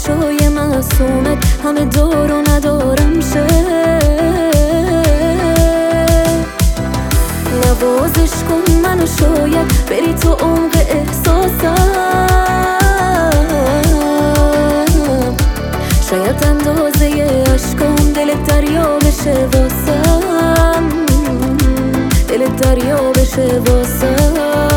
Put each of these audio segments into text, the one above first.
چشای معصومت همه دور و ندارم شه. نوازش کن منو شاید بری تو عمق احساسم، شاید اندازه عشقام دلت دریا بشه واسم، دلت دریا بشه واسم.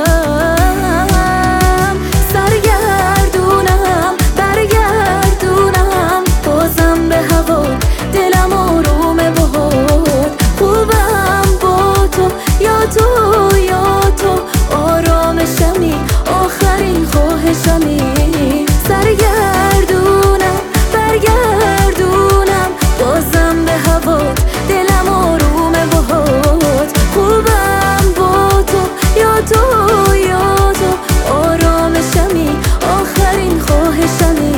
سرگردونم برگردونم بازم به هوا، دلم آرومه باهات، خوبم با تو یا تو یا تو، آرامشمی آخرین خواهشمی. سرگردونم برگردونم بازم به هوات، دلم آرومه باهات، خوبم با تو یا تو یا تو، آرامشمی آخرین خواهشمی.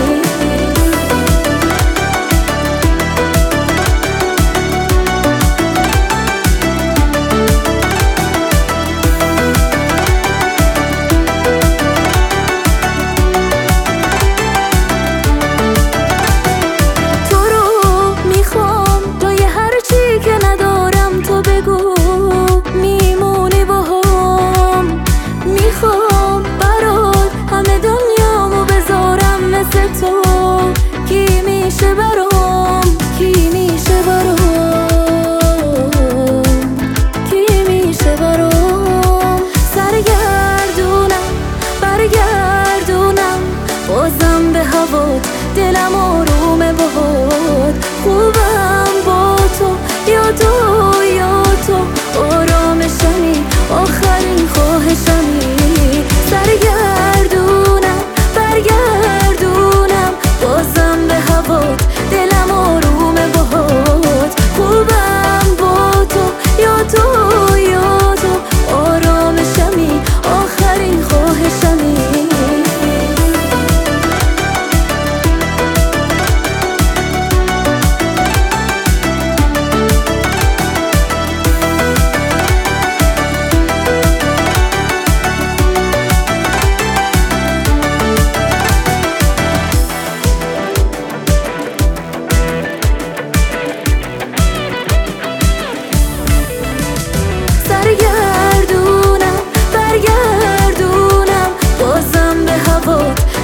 کی میشه برام، کی میشه برام، کی میشه برام. سرگردونم برگردونم بازم به هوات، دلم آرومه باهات، خوبم با تو یا تو یا تو، آرامشمی آخرین خواهشمی. سرگردونم برگردونم بازم به هوات، دلم آرومه باهات، خوبم با تو یا تو یا تو، آرامشمی آخرین خواهشمی. برگردونم برگردونم بازم به هوات،